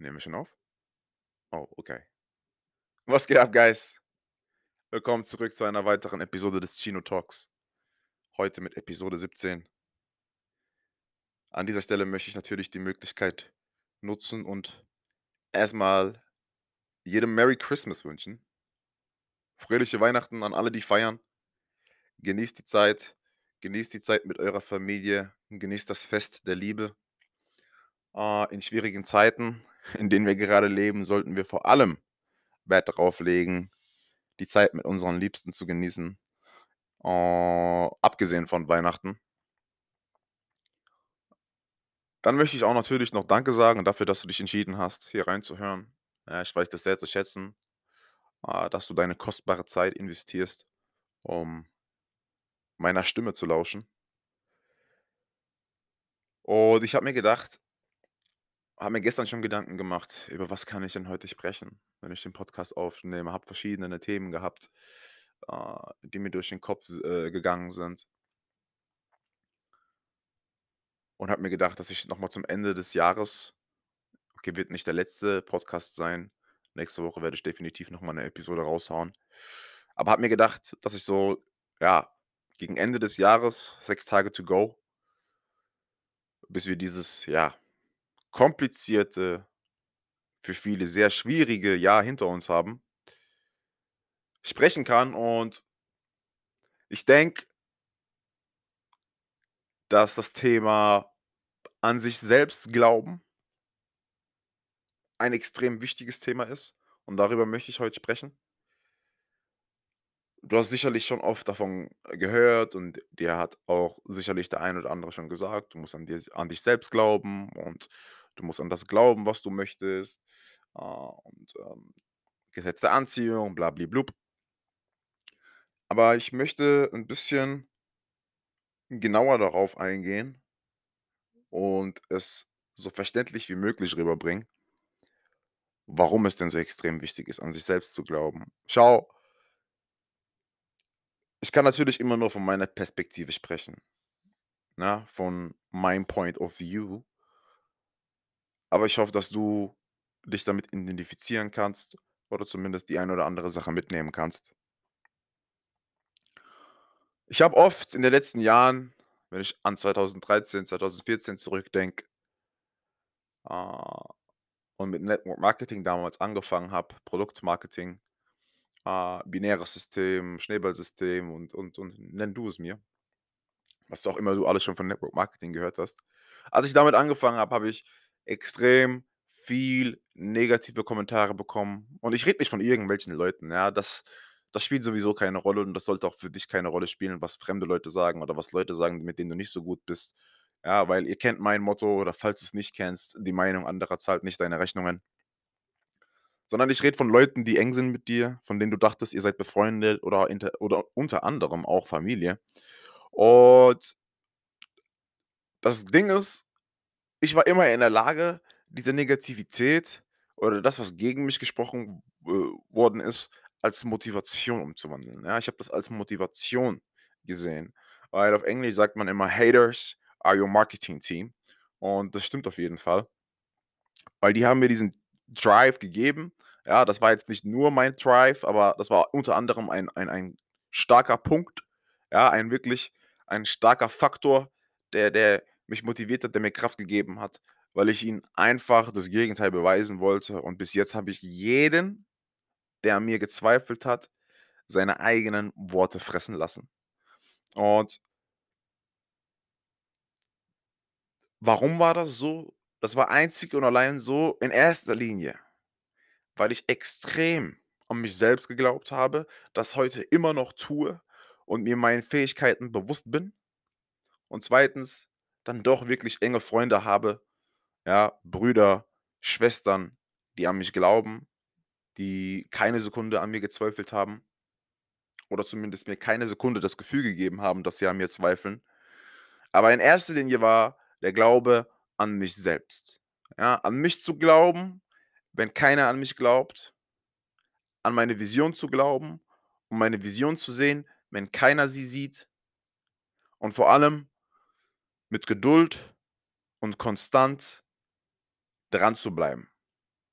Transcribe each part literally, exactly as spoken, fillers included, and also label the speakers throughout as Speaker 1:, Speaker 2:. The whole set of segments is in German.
Speaker 1: Nehmen wir schon auf? Oh, okay. Was geht ab, Guys? Willkommen zurück zu einer weiteren Episode des Chino Talks. Heute mit Episode siebzehn. An dieser Stelle möchte ich natürlich die Möglichkeit nutzen und erstmal jedem Merry Christmas wünschen. Fröhliche Weihnachten an alle, die feiern. Genießt die Zeit. Genießt die Zeit mit eurer Familie. Genießt das Fest der Liebe. Äh, in schwierigen Zeiten, in denen wir gerade leben, sollten wir vor allem Wert darauf legen, die Zeit mit unseren Liebsten zu genießen. Äh, abgesehen von Weihnachten. Dann möchte ich auch natürlich noch Danke sagen dafür, dass du dich entschieden hast, hier reinzuhören. Ja, ich weiß das sehr zu schätzen, äh, dass du deine kostbare Zeit investierst, um meiner Stimme zu lauschen. Und ich habe mir gedacht habe mir gestern schon Gedanken gemacht, über was kann ich denn heute sprechen, wenn ich den Podcast aufnehme. Habe verschiedene Themen gehabt, äh, die mir durch den Kopf äh, gegangen sind. Und habe mir gedacht, dass ich noch mal zum Ende des Jahres okay, wird nicht der letzte Podcast sein. Nächste Woche werde ich definitiv noch mal 'ne Episode raushauen. Aber habe mir gedacht, dass ich so, ja, gegen Ende des Jahres, sechs Tage to go bis wir dieses, ja, komplizierte, für viele sehr schwierige Jahr hinter uns haben sprechen kann und ich denke dass das Thema an sich selbst glauben ein extrem wichtiges Thema ist und darüber möchte ich heute sprechen. Du hast sicherlich schon oft davon gehört und dir hat auch sicherlich der ein oder andere schon gesagt: „Du musst an dir an dich selbst glauben und du musst an das glauben, was du möchtest, äh, und, ähm, Gesetz der Anziehung, blabli blub.“ Aber ich möchte 'n bisschen genauer darauf eingehen und es so verständlich wie möglich rüberbringen warum es denn so extrem wichtig ist, an sich selbst zu glauben. Schau ich kann natürlich immer nur von meiner Perspektive sprechen, ne, von meinem Point of View. Aber ich hoffe, dass du dich damit identifizieren kannst oder zumindest die eine oder andere Sache mitnehmen kannst. Ich habe oft in den letzten Jahren, wenn ich an zweitausenddreizehn, zweitausendvierzehn zurückdenke äh, und mit Network Marketing damals angefangen habe, Produktmarketing, äh, binäres System, Schneeballsystem und und und nenn du es mir. Was auch immer du alles schon von Network Marketing gehört hast. Als ich damit angefangen habe, habe ich extrem viel negative Kommentare bekommen und ich rede nicht von irgendwelchen Leuten, ja? Das das spielt sowieso keine Rolle und das sollte auch für dich keine Rolle spielen, was fremde Leute sagen oder was Leute sagen, mit denen du nicht so gut bist. Ja, weil ihr kennt mein Motto oder falls du's nicht kennst: „Die Meinung anderer zahlt nicht deine Rechnungen.“ Sondern ich rede von Leuten, die eng sind mit dir, von denen du dachtest, ihr seid befreundet oder inter oder unter anderem auch Familie. Und das Ding ist, ich war immer in der Lage, diese Negativität oder das, was gegen mich gesprochen, äh, worden ist, als Motivation umzuwandeln, ja? Ich habe das als Motivation gesehen, weil auf Englisch sagt man immer: „Haters are your marketing team“, und das stimmt auf jeden Fall. Weil die haben mir diesen Drive gegeben. Ja, das war jetzt nicht nur mein Drive, aber das war unter anderem ein ein ein starker Punkt, ja, ein wirklich ein starker Faktor, der der mich motiviert hat, der mir Kraft gegeben hat, weil ich ihnen einfach das Gegenteil beweisen wollte und bis jetzt habe ich jeden, der an mir gezweifelt hat, seine eigenen Worte fressen lassen. Und warum war das so? Das war einzig und allein so in erster Linie, weil ich extrem an mich selbst geglaubt habe, das heute immer noch tue und mir meinen Fähigkeiten bewusst bin. Und zweitens dann doch wirklich enge Freunde habe, ja, Brüder, Schwestern, die an mich glauben, die keine Sekunde an mir gezweifelt haben oder zumindest mir keine Sekunde das Gefühl gegeben haben, dass sie an mir zweifeln. Aber in erster Linie war der Glaube an mich selbst, ja, an mich zu glauben, wenn keiner an mich glaubt an meine Vision zu glauben, um meine Vision zu sehen, wenn keiner sie sieht und vor allem mit Geduld und konstant dran zu bleiben.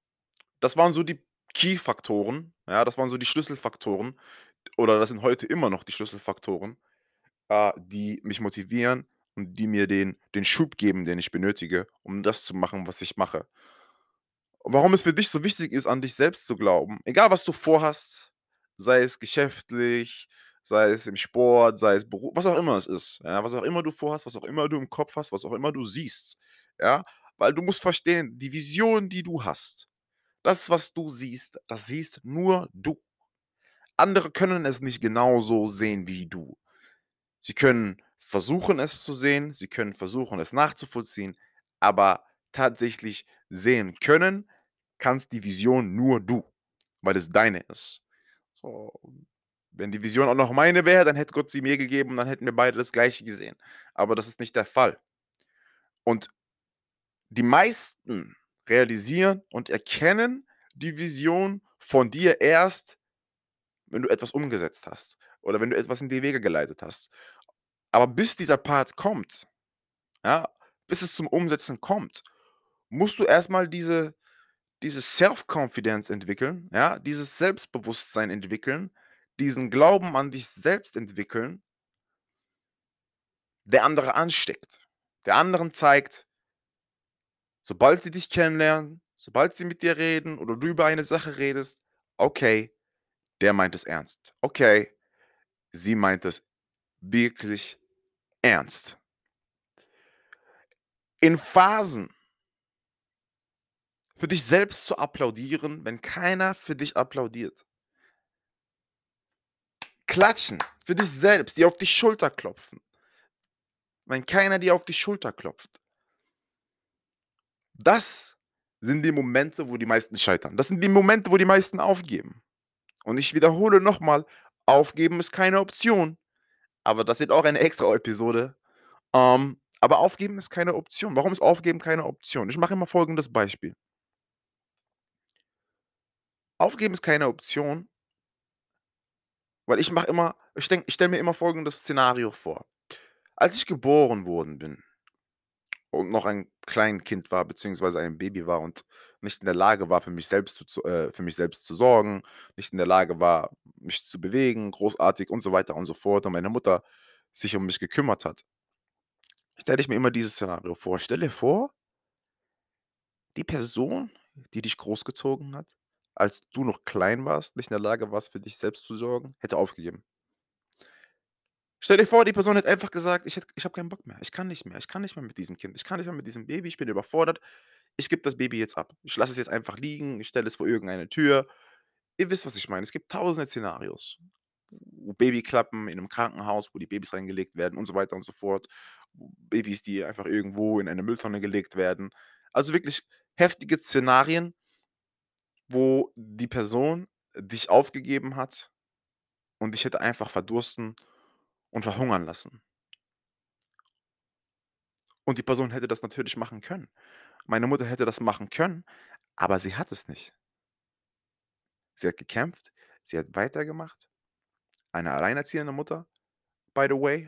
Speaker 1: Das waren so die Key-Faktoren, ja, das waren so die Schlüsselfaktoren oder das sind heute immer noch die Schlüsselfaktoren, äh, die mich motivieren und die mir den den Schub geben, den ich benötige, um das zu machen, was ich mache. Warum es für dich so wichtig ist, an dich selbst zu glauben, egal was du vorhast, sei es geschäftlich, sei es im Sport, sei es beru was auch immer es ist, ja, was auch immer du vorhast, was auch immer du im Kopf hast, was auch immer du siehst, ja? Weil du musst verstehen, die Vision, die du hast, das, was du siehst, das siehst nur du. Andere können es nicht genauso sehen wie du. Sie können versuchen, es zu sehen, sie können versuchen, es nachzuvollziehen, aber tatsächlich sehen können kannst die Vision nur du, weil es deine ist. So, wenn die Vision auch noch meine wäre, dann hätte Gott sie mir gegeben und dann hätten wir beide das Gleiche gesehen. Aber das ist nicht der Fall. Und die meisten realisieren und erkennen die Vision von dir erst, wenn du etwas umgesetzt hast oder wenn du etwas in die Wege geleitet hast. Aber bis dieser Part kommt, ja, bis es zum Umsetzen kommt, musst du erstmal diese diese Self-Confidence entwickeln, ja, dieses Selbstbewusstsein entwickeln, diesen Glauben an dich selbst entwickeln, der andere ansteckt, der anderen zeigt, sobald sie dich kennenlernen, sobald sie mit dir reden oder du über eine Sache redest: „Okay, der meint es ernst. Okay, sie meint es wirklich ernst.“ In Phasen für dich selbst zu applaudieren, wenn keiner für dich applaudiert. Klatschen für dich selbst, dir auf die Schulter klopfen, wenn keiner dir auf die Schulter klopft. Das sind die Momente, wo die meisten scheitern. Das sind die Momente, wo die meisten aufgeben. Und ich wiederhole nochmal, aufgeben ist keine Option, aber das wird auch eine extra Episode. Ähm, aber aufgeben ist keine Option. Warum ist Aufgeben keine Option? Ich mache immer folgendes Beispiel. Aufgeben ist keine Option, weil ich mache immer ich denke ich stelle mir immer folgendes Szenario vor. Als ich geboren worden bin und noch ein Kleinkind war, beziehungsweise ein Baby war und nicht in der Lage war, für mich selbst zu zu äh, für mich selbst zu sorgen, nicht in der Lage war, mich zu bewegen, großartig und so weiter und so fort und meine Mutter sich um mich gekümmert hat, stelle ich mir immer dieses Szenario vor. Stell dir vor, die Person, die dich großgezogen hat, als du noch klein warst, nicht in der Lage warst, für dich selbst zu sorgen, hätte aufgegeben. Stell dir vor, die Person hätte einfach gesagt: „Ich hätte ich habe keinen Bock mehr. Ich kann nicht mehr. Ich kann nicht mehr mit diesem Kind. Ich kann nicht mehr mit diesem Baby. Ich bin überfordert. Ich gebe das Baby jetzt ab. Ich lasse es jetzt einfach liegen. Ich stelle es vor irgendeine Tür.“ Ihr wisst, was ich meine. Es gibt tausende Szenarios, wo Babyklappen in 'nem Krankenhaus, wo die Babys reingelegt werden und so weiter und so fort. Babys, die einfach irgendwo in eine Mülltonne gelegt werden. Also wirklich heftige Szenarien, wo die Person dich aufgegeben hat und dich hätte einfach verdursten und verhungern lassen. Und die Person hätte das natürlich machen können. Meine Mutter hätte das machen können, aber sie hat es nicht. Sie hat gekämpft, sie hat weitergemacht. Eine alleinerziehende Mutter, by the way.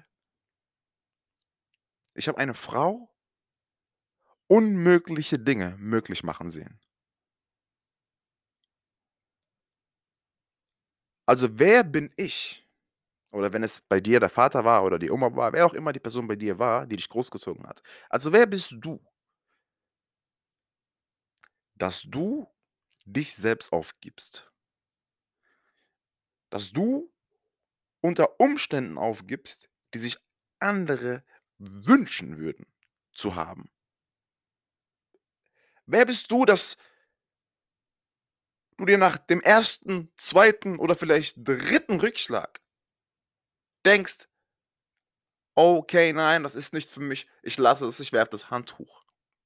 Speaker 1: Ich habe eine Frau unmögliche Dinge möglich machen sehen. Also, wer bin ich oder wenn es bei dir der Vater war oder die Oma war, wer auch immer die Person bei dir war, die dich großgezogen hat. Also, wer bist du, dass du dich selbst aufgibst? Dass du unter Umständen aufgibst, die sich andere wünschen würden zu haben. Wer bist du, dass du dir nach dem ersten, zweiten oder vielleicht dritten Rückschlag denkst: „Okay, nein, das ist nichts für mich. Ich lasse es, ich werfe das Handtuch.“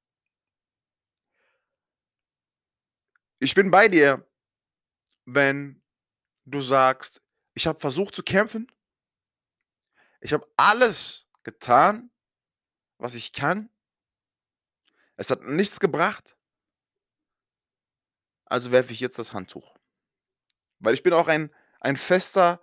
Speaker 1: Ich bin bei dir, wenn du sagst: „Ich habe versucht zu kämpfen. Ich habe alles getan, was ich kann. Es hat nichts gebracht, also werfe ich jetzt das Handtuch.“ Weil ich bin auch ein ein fester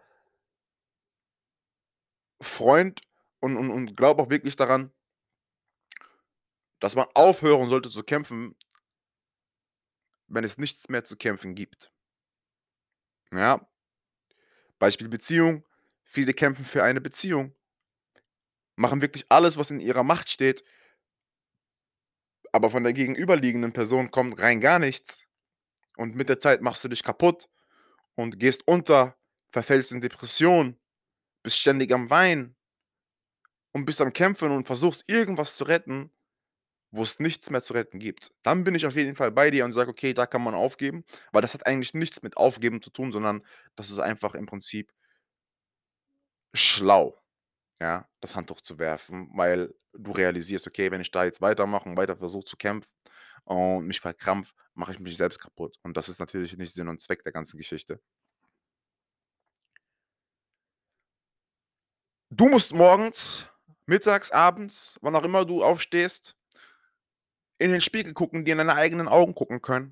Speaker 1: Freund und und und glaube auch wirklich daran, dass man aufhören sollte zu kämpfen, wenn es nichts mehr zu kämpfen gibt. Ja, Beispiel Beziehung. Viele kämpfen für eine Beziehung, machen wirklich alles, was in ihrer Macht steht, aber von der gegenüberliegenden Person kommt rein gar nichts. Und mit der Zeit machst du dich kaputt und gehst unter, verfällst in Depression, bist ständig am Weinen und bist am Kämpfen und versuchst irgendwas zu retten, wo es nichts mehr zu retten gibt. Dann bin ich auf jeden Fall bei dir und sage: „Okay, da kann man aufgeben“, weil das hat eigentlich nichts mit Aufgeben zu tun, sondern das ist einfach im Prinzip schlau, ja, das Handtuch zu werfen, weil du realisierst: „Okay, wenn ich da jetzt weitermache und weiter versuche zu kämpfen und mich verkrampfe, mache ich mich selbst kaputt.“ Und das ist natürlich nicht Sinn und Zweck der ganzen Geschichte. Du musst morgens, mittags, abends, wann auch immer du aufstehst, in den Spiegel gucken, dir in deine eigenen Augen gucken können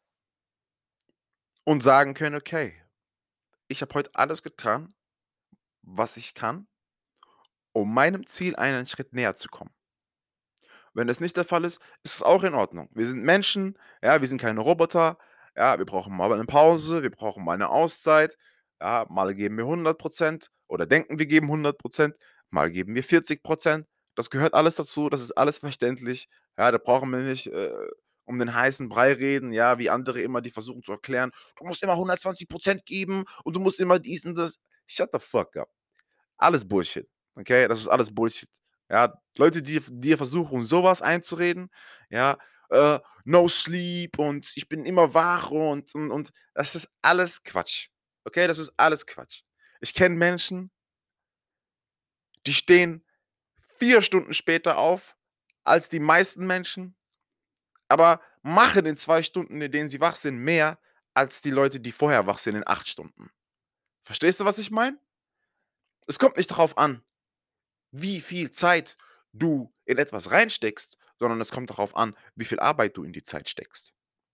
Speaker 1: und sagen können: „Okay, ich habe heute alles getan, was ich kann, um meinem Ziel einen Schritt näher zu kommen.“ Wenn das nicht der Fall ist, ist es auch in Ordnung. Wir sind Menschen, ja, wir sind keine Roboter, ja, wir brauchen mal eine Pause, wir brauchen mal eine Auszeit, ja, mal geben wir hundert oder denken, wir geben hundert, mal geben wir vierzig. Das gehört alles dazu, das ist alles verständlich. Ja, da brauchen wir nicht, äh, um den heißen Brei reden, ja, wie andere immer, die versuchen zu erklären: „Du musst immer hundertzwanzig geben und du musst immer dies und das.“ Shut the fuck up. Alles Bullshit, okay? Das ist alles Bullshit. Ja, Leute, die dir versuchen, sowas einzureden, ja, äh, „No sleep“ und „Ich bin immer wach“ und und und das ist alles Quatsch, okay? Das ist alles Quatsch. Ich kenne Menschen, die stehen vier Stunden später auf als die meisten Menschen, aber machen in zwei Stunden, in denen sie wach sind, mehr als die Leute, die vorher wach sind in acht Stunden. Verstehst du, was ich meine? Es kommt nicht darauf an, wie viel Zeit du in etwas reinsteckst, sondern es kommt darauf an, wie viel Arbeit du in die Zeit steckst.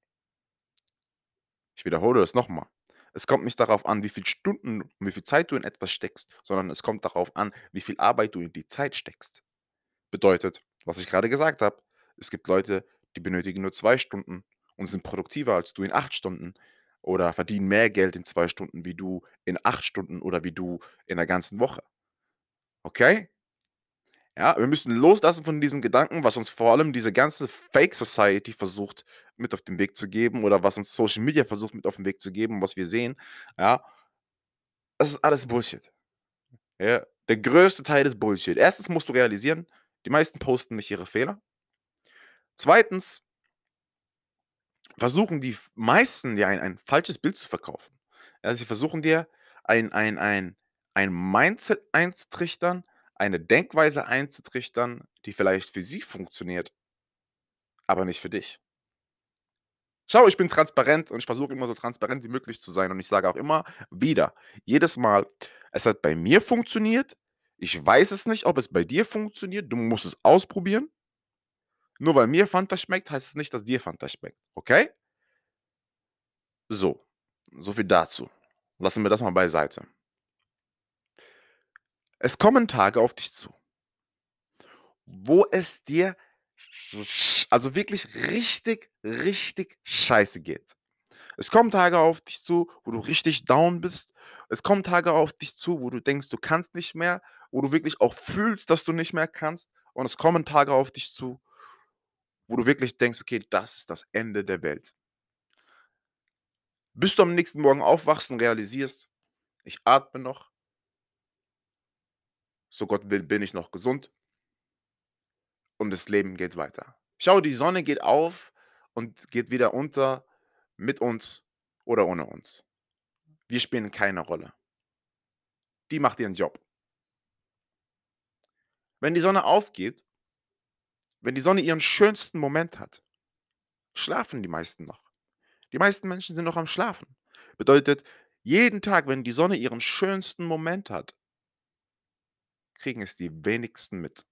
Speaker 1: Ich wiederhole das nochmal. Es kommt nicht darauf an, wie viel Stunden und wie viel Zeit du in etwas steckst, sondern es kommt darauf an, wie viel Arbeit du in die Zeit steckst. Bedeutet, was ich gerade gesagt habe, es gibt Leute, die benötigen nur zwei Stunden und sind produktiver als du in acht Stunden oder verdienen mehr Geld in zwei Stunden wie du in acht Stunden oder wie du in der ganzen Woche. Okay? Ja, wir müssen loslassen von diesem Gedanken, was uns vor allem diese ganze Fake Society versucht mit auf den Weg zu geben oder was uns Social Media versucht mit auf den Weg zu geben, was wir sehen. Ja, das ist alles Bullshit. Ja, der größte Teil ist Bullshit. Erstens musst du realisieren, die meisten posten nicht ihre Fehler. Zweitens versuchen die f meisten dir ein ein falsches Bild zu verkaufen. Ja, sie versuchen dir ein ein ein ein Mindset einzutrichtern, eine Denkweise einzutrichtern, die vielleicht für sie funktioniert, aber nicht für dich. Schau, ich bin transparent und ich versuche immer so transparent wie möglich zu sein und ich sage auch immer wieder, jedes Mal: „Es hat bei mir funktioniert. Ich weiß es nicht, ob es bei dir funktioniert. Du musst es ausprobieren. Nur weil mir Fanta schmeckt, heißt es nicht, dass dir Fanta schmeckt, okay?“ So, so viel dazu. Lassen wir das mal beiseite. Es kommen Tage auf dich zu, wo es dir sch also wirklich richtig, richtig scheiße geht. Es kommen Tage auf dich zu, wo du richtig down bist. Es kommen Tage auf dich zu, wo du denkst, du kannst nicht mehr, wo du wirklich auch fühlst, dass du nicht mehr kannst. Und es kommen Tage auf dich zu, wo du wirklich denkst: „Okay, das ist das Ende der Welt.“ Bis du am nächsten Morgen aufwachst und realisierst: „Ich atme noch, so Gott will, bin ich noch gesund und das Leben geht weiter.“ Schau, die Sonne geht auf und geht wieder unter, mit uns oder ohne uns. Wir spielen keine Rolle. Die macht ihren Job. Wenn die Sonne aufgeht, wenn die Sonne ihren schönsten Moment hat, schlafen die meisten noch. Die meisten Menschen sind noch am Schlafen. Bedeutet, jeden Tag, wenn die Sonne ihren schönsten Moment hat, kriegen es die wenigsten mit.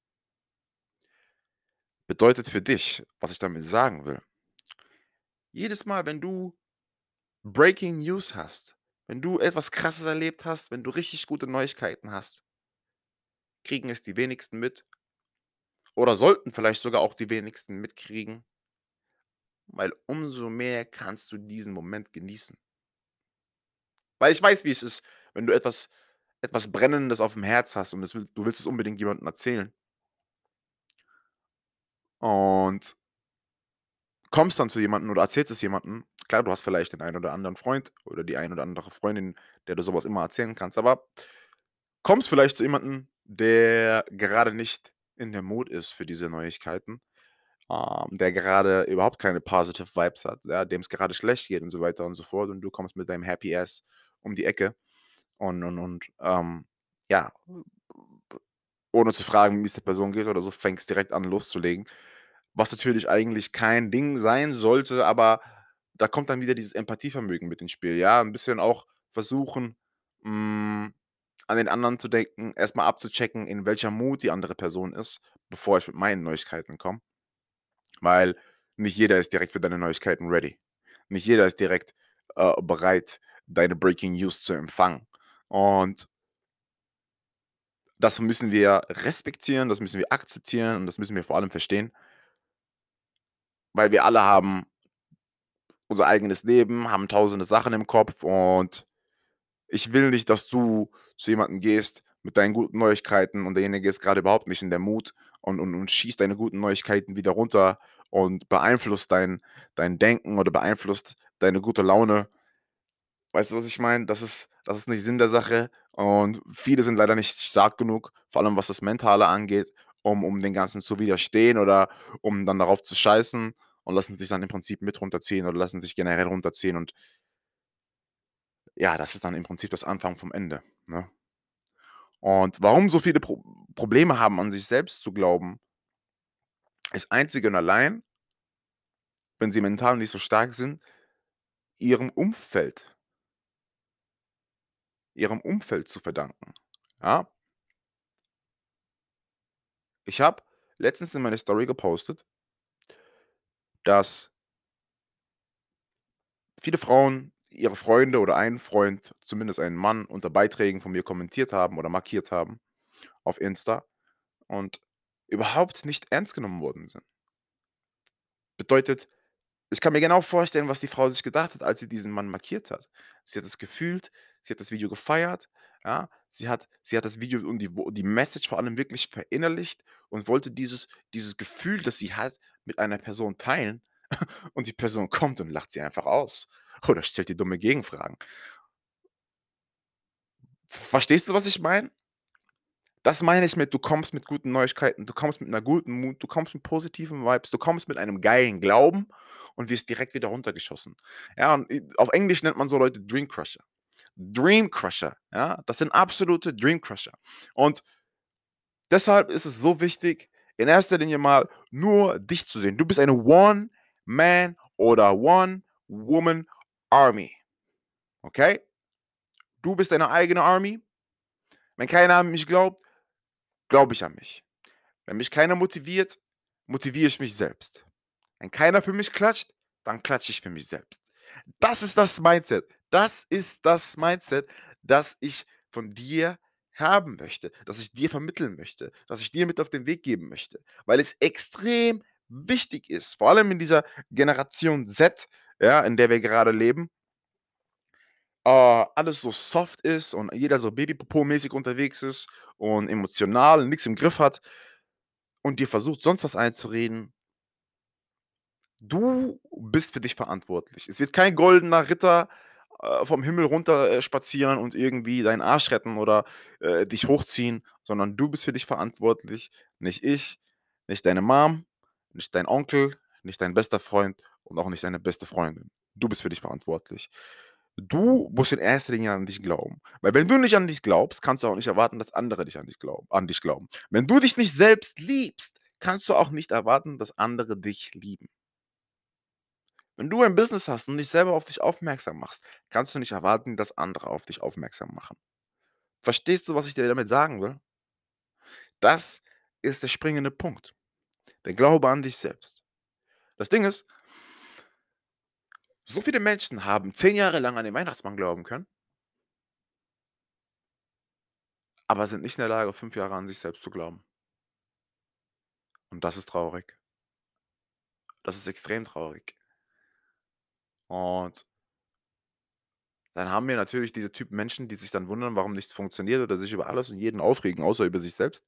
Speaker 1: Bedeutet für dich, was ich damit sagen will, jedes Mal, wenn du Breaking News hast, wenn du etwas Krasses erlebt hast, wenn du richtig gute Neuigkeiten hast, kriegen es die wenigsten mit oder sollten vielleicht sogar auch die wenigsten mitkriegen, weil umso mehr kannst du diesen Moment genießen. Weil ich weiß, wie es ist, wenn du etwas etwas Brennendes aufm Herz hast und das will du willst es unbedingt jemandem erzählen und kommst dann zu jemandem oder erzählst es jemandem. Klar, du hast vielleicht den einen oder anderen Freund oder die ein oder andere Freundin, der du so was immer erzählen kannst, aber kommst vielleicht zu jemandem, der gerade nicht in der Mut ist für diese Neuigkeiten, ähm, der gerade überhaupt keine positive Vibes hat, ja, dem's gerade schlecht geht und so weiter und so fort und du kommst mit deinem Happy Ass um die Ecke und und und, ähm, ja, ohne zu fragen, wie's der Person geht oder so, fängst direkt an loszulegen, was natürlich eigentlich kein Ding sein sollte, aber da kommt dann wieder dieses Empathievermögen mit ins Spiel, ja? 'N bisschen auch versuchen, hm, an den anderen zu denken, erst mal abzuchecken, in welcher Mut die andere Person ist, bevor ich mit meinen Neuigkeiten komme. Weil nicht jeder ist direkt für deine Neuigkeiten ready. Nicht jeder ist direkt, äh, bereit, deine Breaking News zu empfangen. Und das müssen wir respektieren, das müssen wir akzeptieren und das müssen wir vor allem verstehen weil wir alle haben unser eigenes Leben, haben tausende Sachen im Kopf und ich will nicht, dass du zu jemandem gehst mit deinen guten Neuigkeiten und derjenige ist grade überhaupt nicht in der Mut und und und schießt deine guten Neuigkeiten wieder runter und beeinflusst dein dein Denken oder beeinflusst deine gute Laune. Weißt du, was ich meine? Das ist das ist nicht Sinn der Sache und viele sind leider nicht stark genug, vor allem was das Mentale angeht, um um dem Ganzen zu widerstehen oder um dann darauf zu scheißen und lassen sich dann im Prinzip mit runterziehen oder lassen sich generell runterziehen und ja, das ist dann im Prinzip das Anfang vom Ende, ne? Und warum so viele Pro Probleme haben, an sich selbst zu glauben ist einzig und allein wenn sie mental nicht so stark sind, ihrem Umfeld ihrem Umfeld zu verdanken, ja? Ich habe letztens in meine Story gepostet dass viele Frauen ihre Freunde oder einen Freund, zumindest einen Mann, unter Beiträgen von mir kommentiert haben oder markiert haben auf Insta und überhaupt nicht ernst genommen worden sind. Bedeutet, ich kann mir genau vorstellen, was die Frau sich gedacht hat, als sie diesen Mann markiert hat. Sie hat es gefühlt, sie hat das Video gefeiert, ja? Sie hat sie hat das Video und die Wo die Message vor allem wirklich verinnerlicht und wollte dieses dieses Gefühl, das sie hat, mit einer Person teilen und die Person kommt und lacht sie einfach aus oder stellt dir dumme Gegenfragen. Verstehst du, was ich meine? Das meine ich mit, du kommst mit guten Neuigkeiten, du kommst mit 'ner guten Mut, du kommst mit positiven Vibes, du kommst mit einem geilen Glauben und wirst direkt wieder runtergeschossen. Ja, und, äh, auf Englisch nennt man so Leute Dream Crusher. Dream Crusher, ja? Das sind absolute Dream Crusher. Und deshalb ist es so wichtig, in erster Linie mal nur dich zu sehen. Du bist eine One Man oder One Woman Army, okay? Du bist deine eigene Army. Wenn keiner an mich glaubt, glaube ich an mich. Wenn mich keiner motiviert, motiviere ich mich selbst. Wenn keiner für mich klatscht, dann klatsche ich für mich selbst. Das ist das Mindset. Das ist das Mindset, das ich von dir haben möchte, das ich dir vermitteln möchte, das ich dir mit auf den Weg geben möchte, weil es extrem wichtig ist, vor allem in dieser Generation Z, ja, in der wir gerade leben äh, alles so soft ist und jeder so Baby-Popo-mäßig unterwegs ist und emotional nix im Griff hat und dir versucht, sonst was einzureden du bist für dich verantwortlich. Es wird kein goldener Ritter, äh, vom Himmel runter, äh, spazieren und irgendwie deinen Arsch retten oder, äh, dich hochziehen, sondern du bist für dich verantwortlich, nicht ich, nicht deine Mom, nicht dein Onkel, nicht dein bester Freund und auch nicht deine beste Freundin. Du bist für dich verantwortlich. Du musst in erster Linie an dich glauben, weil wenn du nicht an dich glaubst, kannst du auch nicht erwarten, dass andere dich an dich glauben an dich glauben. Wenn du dich nicht selbst liebst, kannst du auch nicht erwarten, dass andere dich lieben. Wenn du ein Business hast und dich selber auf dich aufmerksam machst, kannst du nicht erwarten, dass andere auf dich aufmerksam machen. Verstehst du, was ich dir damit sagen will? Das ist der springende Punkt. Der Glaube an dich selbst. Das Ding ist so viele Menschen haben zehn Jahre lang an den Weihnachtsmann glauben können aber sind nicht in der Lage, fünf Jahre an sich selbst zu glauben. Und das ist traurig. Das ist extrem traurig. Und dann haben wir natürlich diese Typen Menschen, die sich dann wundern, warum nichts funktioniert oder sich über alles und jeden aufregen, außer über sich selbst.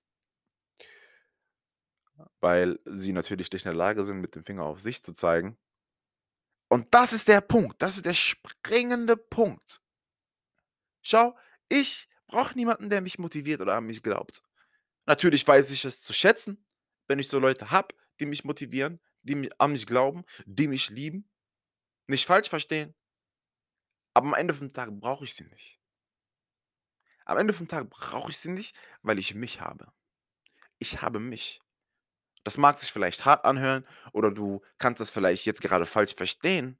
Speaker 1: Weil sie natürlich nicht in der Lage sind, mit dem Finger auf sich zu zeigen. Und das ist der Punkt. Das ist der springende Punkt. Schau, ich brauche niemanden, der mich motiviert oder an mich glaubt. Natürlich weiß ich es zu schätzen, wenn ich so Leute habe, die mich motivieren, die mi an mich glauben, die mich lieben. Nicht falsch verstehen, aber am Ende vom Tag brauche ich sie nicht. Am Ende vom Tag brauche ich sie nicht, weil ich mich habe. Ich habe mich. Das mag sich vielleicht hart anhören oder du kannst das vielleicht jetzt gerade falsch verstehen,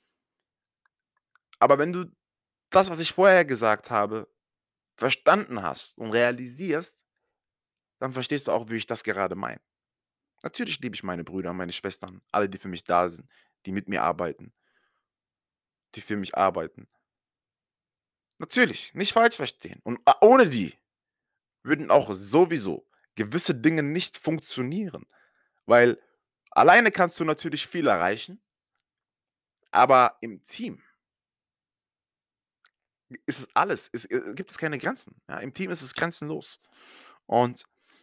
Speaker 1: aber wenn du das, was ich vorher gesagt habe, verstanden hast und realisierst, dann verstehst du auch, wie ich das gerade meine. Natürlich liebe ich meine Brüder, meine Schwestern, alle, die für mich da sind, die mit mir arbeiten, die für mich arbeiten. Natürlich, nicht falsch verstehen. Und a ohne die würden auch sowieso gewisse Dinge nicht funktionieren, weil alleine kannst du natürlich viel erreichen, aber im Team ist es alles es, äh, gibt es keine Grenzen, ja? Im Team ist es grenzenlos. Und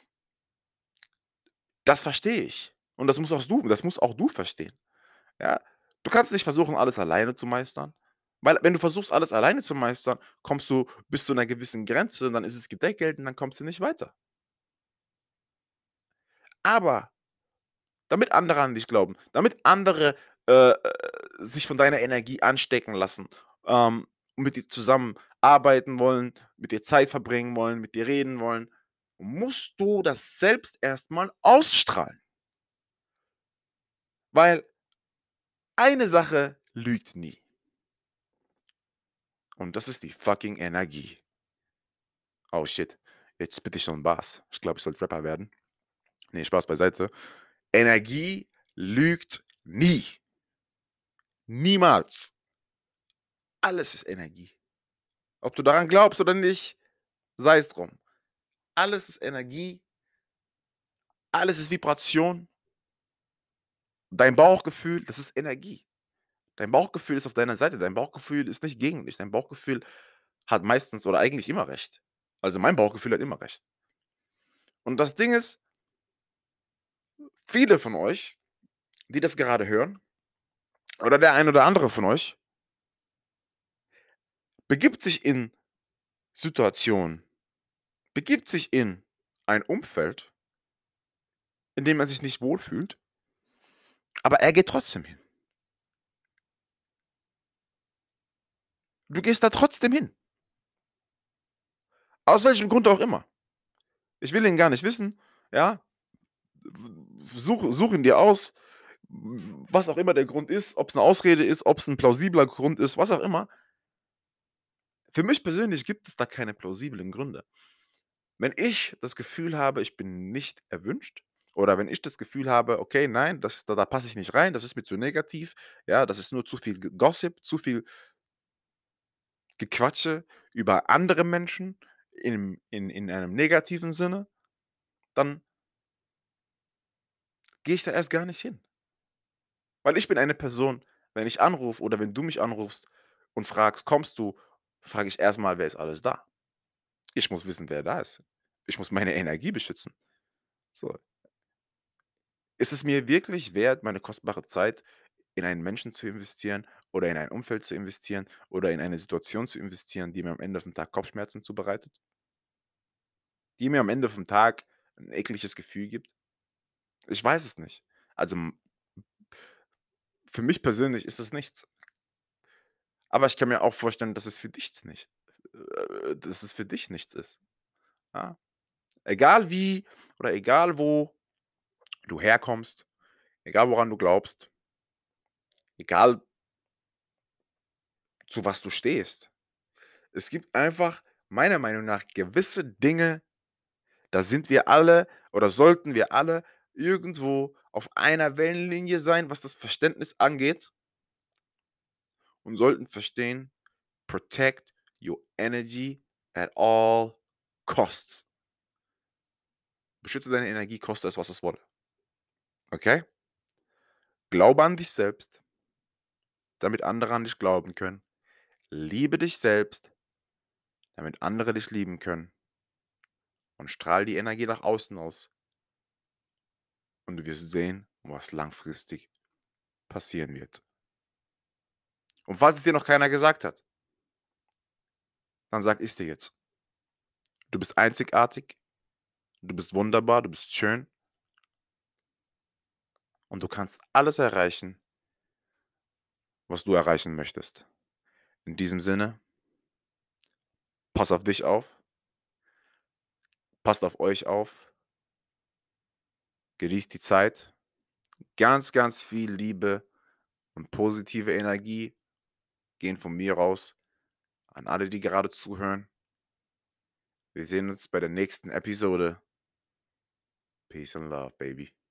Speaker 1: das verstehe ich. Und das musst auch du das musst auch du verstehen, ja? Du kannst nicht versuchen, alles alleine zu meistern, weil wenn du versuchst, alles alleine zu meistern, kommst du bis zu einer gewissen Grenze, dann ist es gedeckelt und dann kommst du nicht weiter. Aber damit andere an dich glauben, damit andere, äh, äh, sich von deiner Energie anstecken lassen, ähm, und mit dir zusammenarbeiten wollen, mit dir Zeit verbringen wollen, mit dir reden wollen, musst du das selbst erstmal ausstrahlen. Weil eine Sache lügt nie und das ist die fucking Energie. Oh shit, jetzt spit ich so 'n Bars. Ich glaube, ich sollte Rapper werden. Ne, Spaß beiseite. Energie lügt nie. Niemals. Alles ist Energie. Ob du daran glaubst oder nicht, sei es drum. Alles ist Energie, alles ist Vibration. Dein Bauchgefühl, das ist Energie. Dein Bauchgefühl ist auf deiner Seite. Dein Bauchgefühl ist nicht gegen dich. Dein Bauchgefühl hat meistens oder eigentlich immer recht. Also, mein Bauchgefühl hat immer recht. Und das Ding ist, viele von euch, die das gerade hören, oder der ein oder andere von euch, begibt sich in Situationen, begibt sich in ein Umfeld, in dem man sich nicht wohlfühlt, aber er geht trotzdem hin. Du gehst da trotzdem hin. Aus welchem Grund auch immer. Ich will ihn gar nicht wissen, ja? Such such ihn dir aus, was auch immer der Grund ist, ob's 'ne Ausrede ist, ob's 'n plausibler Grund ist, was auch immer. Für mich persönlich gibt es da keine plausiblen Gründe. Wenn ich das Gefühl habe, ich bin nicht erwünscht oder wenn ich das Gefühl habe: „Okay, nein, das da da passe ich nicht rein, das ist mir zu negativ, ja, das ist nur zu viel G Gossip, zu viel Gequatsche über andere Menschen im in in einem negativen Sinne“, dann gehe ich da erst gar nicht hin. Weil ich bin eine Person, wenn ich anrufe oder wenn du mich anrufst und fragst: „Kommst du?“, frage ich erst mal: „Wer ist alles da?“ Ich muss wissen, wer da ist. Ich muss meine Energie beschützen. So. Ist es mir wirklich wert, meine kostbare Zeit in einen Menschen zu investieren oder in ein Umfeld zu investieren oder in eine Situation zu investieren, die mir am Ende vom Tag Kopfschmerzen zubereitet? Die mir am Ende vom Tag 'n ekliges Gefühl gibt? Ich weiß es nicht. Also, hm, für mich persönlich ist es nichts. Aber ich kann mir auch vorstellen, dass es für dich nicht äh, dass es für dich nichts ist, ja? Egal wie oder egal wo du herkommst, egal woran du glaubst, egal zu was du stehst. Es gibt einfach meiner Meinung nach gewisse Dinge, da sind wir alle oder sollten wir alle irgendwo auf einer Wellenlinie sein, was das Verständnis angeht und sollten verstehen: „Protect your energy at all costs.“ Beschütze deine Energie, koste es, was es wolle. Okay? Glaube an dich selbst. damit andere an dich glauben können. Liebe dich selbst, damit andere dich lieben können. Und strahl die Energie nach außen aus. Und du wirst sehen, was langfristig passieren wird. Und falls es dir noch keiner gesagt hat, dann sage ich's dir jetzt. Du bist einzigartig, du bist wunderbar, du bist schön und du kannst alles erreichen, was du erreichen möchtest. In diesem Sinne, pass auf dich auf, passt auf euch auf, genießt die Zeit, ganz, ganz viel Liebe und positive Energie gehen von mir raus an alle, die gerade zuhören. Wir sehen uns bei der nächsten Episode. Peace and love, baby.